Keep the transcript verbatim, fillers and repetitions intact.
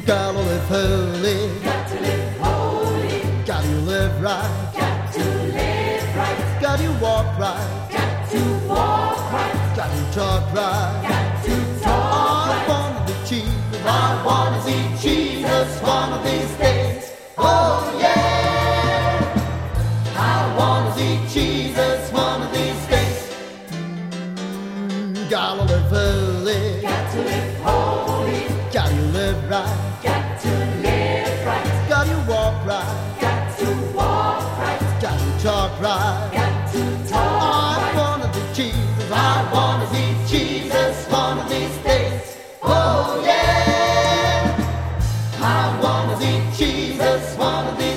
Gotta live holy, got to live holy, gotta live right, got to live right, gotta walk right, got to walk right, gotta talk right. got to talk I right. wanna be Jesus, I wanna see Jesus one of these days. Oh yeah, I wanna see Jesus one of these days. Mm, gotta live holy, Got to live holy, gotta live right, got to live right, gotta walk right, got to walk right, gotta talk right. got to talk I right. wanna be Jesus, I wanna see Jesus one of these days. Oh yeah, I wanna see Jesus one of these days.